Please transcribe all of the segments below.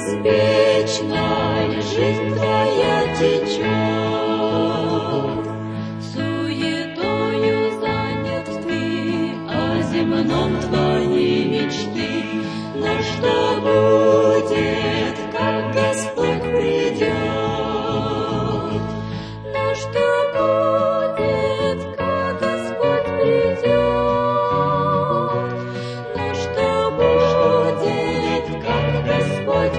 беспечной жизнь твоя течет. Суетою занят ты, о земном твои мечты. Но что будет, как Господь придет? Но что будет, как Господь придет? Но что будет, как Господь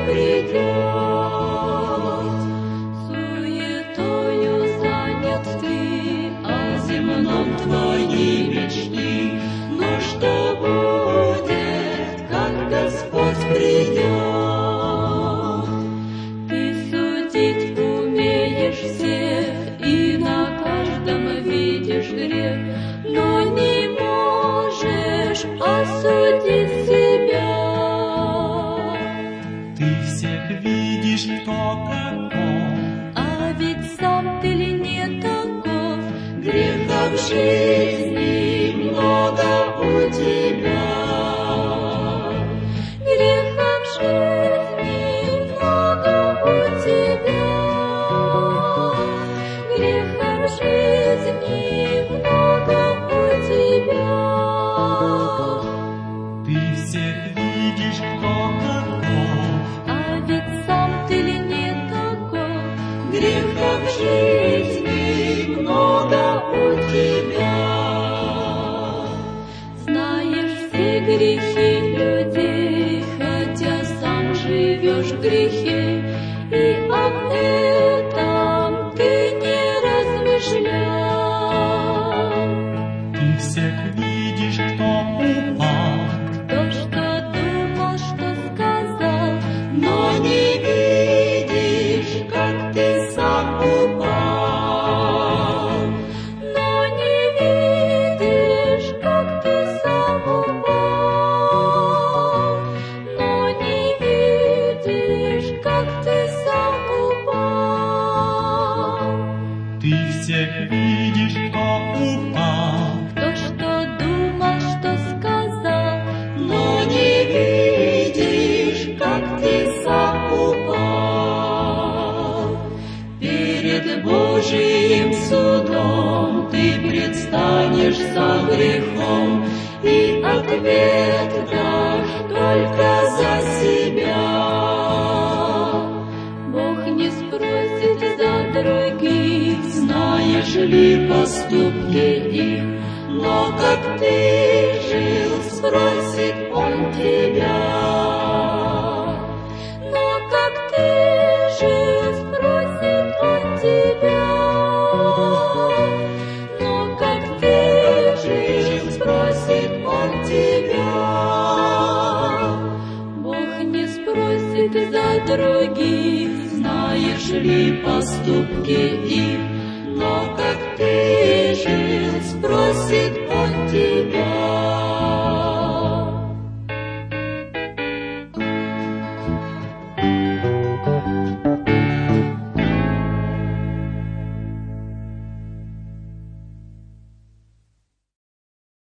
придет? Суетою занят ты, о земном твои мечты. Но что будет, как Господь придет? Ты судить умеешь всех и на каждом видишь грех, но не можешь осудить себя. Ты всех видишь, кто каков, А ведь сам ты ли не таков? Греха в жизни много у тебя. Греха в жизни много у тебя. Греха в жизни много у тебя. ты всех видишь, кто каков, А ведь сам ты ли не таков? Греха в жизни много у тебя. Знаешь все грехи людей, хотя сам живешь в грехе, и об этом ты не размышлял. ты всех видишь, кто упал, То, что думал, что сказал, но не видишь, как ты сам упал. Но не видишь, как ты сам упал. Но не видишь, как ты сам упал. ты всех видишь, кто упал, То, что думал, что сказал, но не видишь, как ты сам упал. Перед Божиим судом ты предстанешь за грехом, и ответ дашь только за себя. Бог не спросит за других, знаешь ли поступки их, но как ты жил, спросит Он тебя. Но как ты жил, спросит Он тебя. Но как ты жил, спросит Он тебя. Бог не спросит за других, знаешь ли поступки их, но как ты жил, спросит Он тебя.